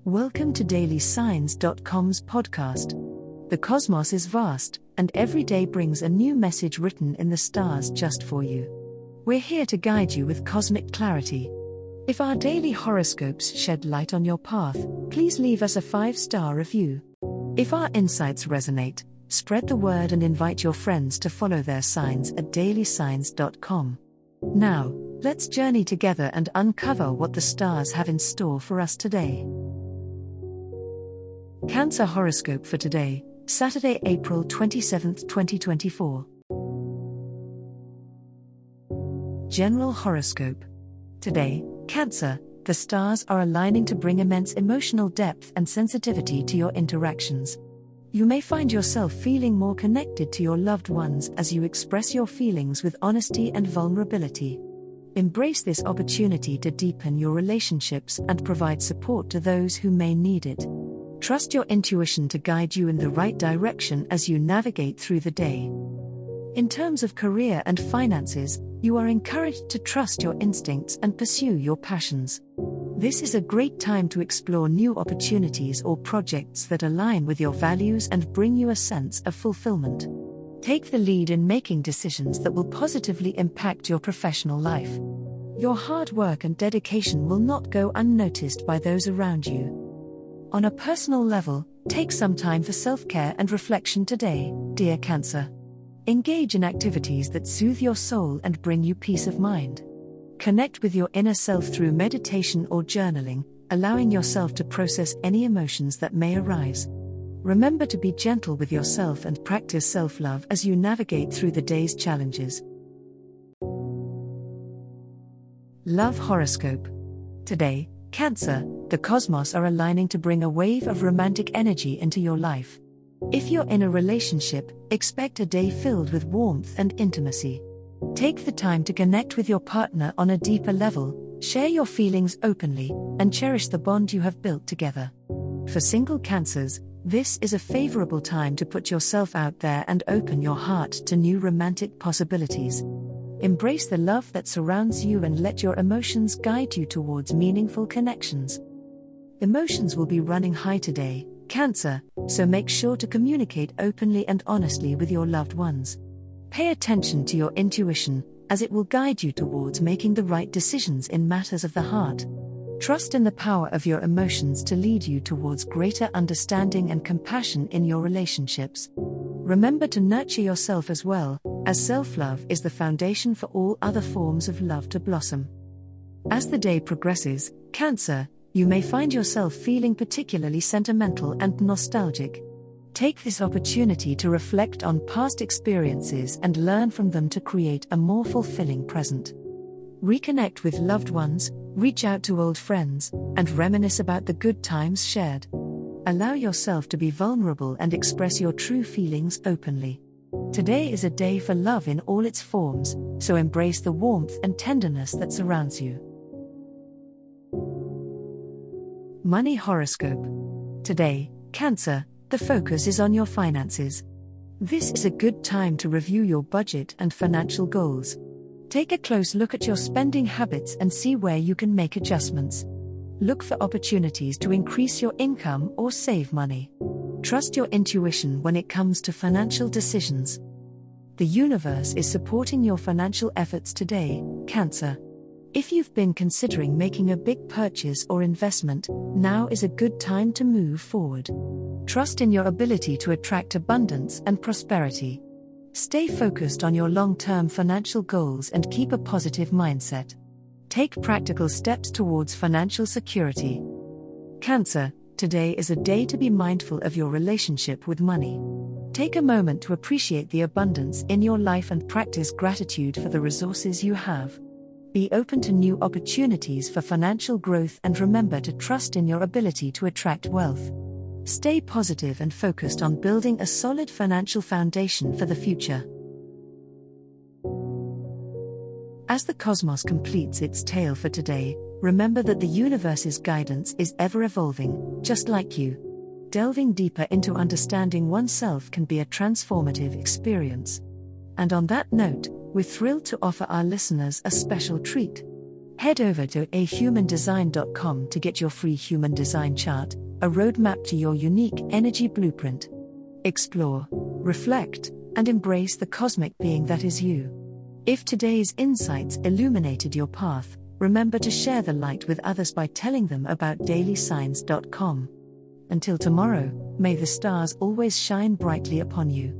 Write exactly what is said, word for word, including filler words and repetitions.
Welcome to daily signs dot com's podcast. The cosmos is vast, and every day brings a new message written in the stars just for you. We're here to guide you with cosmic clarity. If our daily horoscopes shed light on your path, please leave us a five-star review. If our insights resonate, spread the word and invite your friends to follow their signs at daily signs dot com. Now, let's journey together and uncover what the stars have in store for us today. Cancer horoscope for today, Saturday, April twenty-seventh, twenty twenty-four. General horoscope. Today, Cancer, the stars are aligning to bring immense emotional depth and sensitivity to your interactions. You may find yourself feeling more connected to your loved ones as you express your feelings with honesty and vulnerability. Embrace this opportunity to deepen your relationships and provide support to those who may need it. Trust your intuition to guide you in the right direction as you navigate through the day. In terms of career and finances, you are encouraged to trust your instincts and pursue your passions. This is a great time to explore new opportunities or projects that align with your values and bring you a sense of fulfillment. Take the lead in making decisions that will positively impact your professional life. Your hard work and dedication will not go unnoticed by those around you. On a personal level, take some time for self-care and reflection today, dear Cancer. Engage in activities that soothe your soul and bring you peace of mind. Connect with your inner self through meditation or journaling, allowing yourself to process any emotions that may arise. Remember to be gentle with yourself and practice self-love as you navigate through the day's challenges. Love horoscope. Today, Cancer, the cosmos are aligning to bring a wave of romantic energy into your life. If you're in a relationship, expect a day filled with warmth and intimacy. Take the time to connect with your partner on a deeper level, share your feelings openly, and cherish the bond you have built together. For single Cancers, this is a favorable time to put yourself out there and open your heart to new romantic possibilities. Embrace the love that surrounds you and let your emotions guide you towards meaningful connections. Emotions will be running high today, Cancer, so make sure to communicate openly and honestly with your loved ones. Pay attention to your intuition, as it will guide you towards making the right decisions in matters of the heart. Trust in the power of your emotions to lead you towards greater understanding and compassion in your relationships. Remember to nurture yourself as well, as self-love is the foundation for all other forms of love to blossom. As the day progresses, Cancer, you may find yourself feeling particularly sentimental and nostalgic. Take this opportunity to reflect on past experiences and learn from them to create a more fulfilling present. Reconnect with loved ones, reach out to old friends, and reminisce about the good times shared. Allow yourself to be vulnerable and express your true feelings openly. Today is a day for love in all its forms, so embrace the warmth and tenderness that surrounds you. Money horoscope. Today, Cancer, the focus is on your finances. This is a good time to review your budget and financial goals. Take a close look at your spending habits and see where you can make adjustments. Look for opportunities to increase your income or save money. Trust your intuition when it comes to financial decisions. The universe is supporting your financial efforts today, Cancer. If you've been considering making a big purchase or investment, now is a good time to move forward. Trust in your ability to attract abundance and prosperity. Stay focused on your long-term financial goals and keep a positive mindset. Take practical steps towards financial security. Cancer, today is a day to be mindful of your relationship with money. Take a moment to appreciate the abundance in your life and practice gratitude for the resources you have. Be open to new opportunities for financial growth and remember to trust in your ability to attract wealth. Stay positive and focused on building a solid financial foundation for the future. As the cosmos completes its tale for today, remember that the universe's guidance is ever evolving, just like you. Delving deeper into understanding oneself can be a transformative experience. And on that note, we're thrilled to offer our listeners a special treat. Head over to a human design dot com to get your free human design chart, a roadmap to your unique energy blueprint. Explore, reflect, and embrace the cosmic being that is you. If today's insights illuminated your path, remember to share the light with others by telling them about daily signs dot com. Until tomorrow, may the stars always shine brightly upon you.